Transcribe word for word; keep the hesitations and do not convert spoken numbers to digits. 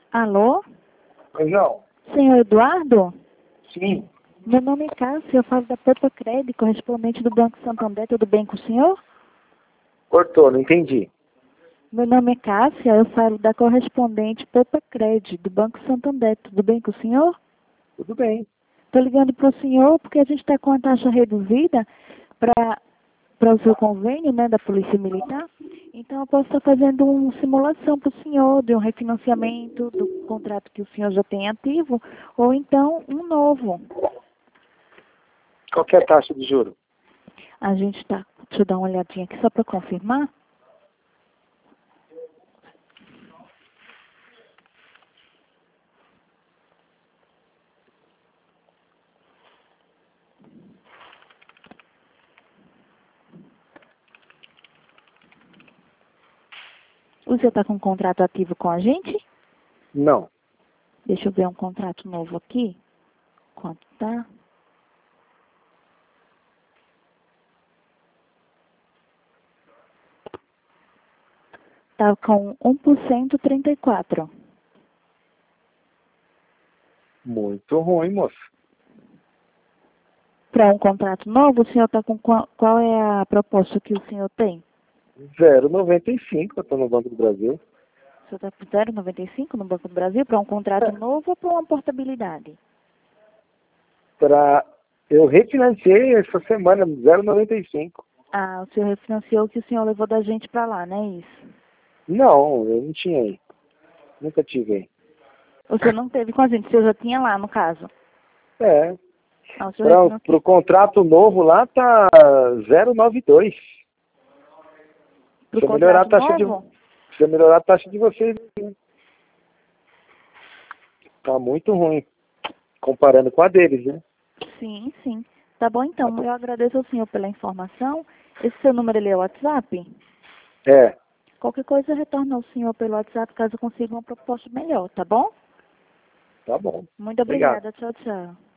Alô? Pois não? Senhor Eduardo? Sim. Meu nome é Cássio, eu falo da Poupa Cred, correspondente do Banco Santander. Tudo bem com o senhor? Cortou, não entendi. Meu nome é Cássia, eu falo da correspondente Poupa Cred, do Banco Santander. Tudo bem com o senhor? Tudo bem. Estou ligando para o senhor porque a gente está com a taxa reduzida para para o seu convênio, né, da Polícia Militar. Então, eu posso estar fazendo uma simulação para o senhor de um refinanciamento do contrato que o senhor já tem ativo, ou então um novo. Qual que é a taxa de juro? A gente está... Deixa eu dar uma olhadinha aqui só para confirmar. O senhor está com um contrato ativo com a gente? Não. Deixa eu ver um contrato novo aqui. Quanto tá? Tá com um por cento trinta e quatro. Muito ruim, moço. Para um contrato novo, o senhor está com qual, qual é a proposta que o senhor tem? zero vírgula noventa e cinco, eu estou no Banco do Brasil. O senhor está com zero vírgula noventa e cinco no Banco do Brasil para um contrato novo ou para uma portabilidade? Pra... Eu refinanciei essa semana, zero vírgula noventa e cinco. Ah, o senhor refinanciou o que o senhor levou da gente para lá, não é isso? Não, eu não tinha aí. Nunca tive aí. O senhor não teve com a gente, o senhor já tinha lá, no caso. É. Ah, o senhor Para refinanciou. o contrato novo lá tá zero vírgula noventa e dois. Para o Se eu melhorar a contrato taxa de... novo? Se eu melhorar a taxa de vocês, tá muito ruim. Comparando com a deles, né? Sim, sim. Tá bom, Tá então. bom. Eu agradeço ao senhor pela informação. Esse seu número ali é o WhatsApp? É. Qualquer coisa, eu retorno ao senhor pelo WhatsApp caso eu consiga uma proposta melhor, tá bom? Tá bom. Muito Obrigado. obrigada. Tchau, tchau.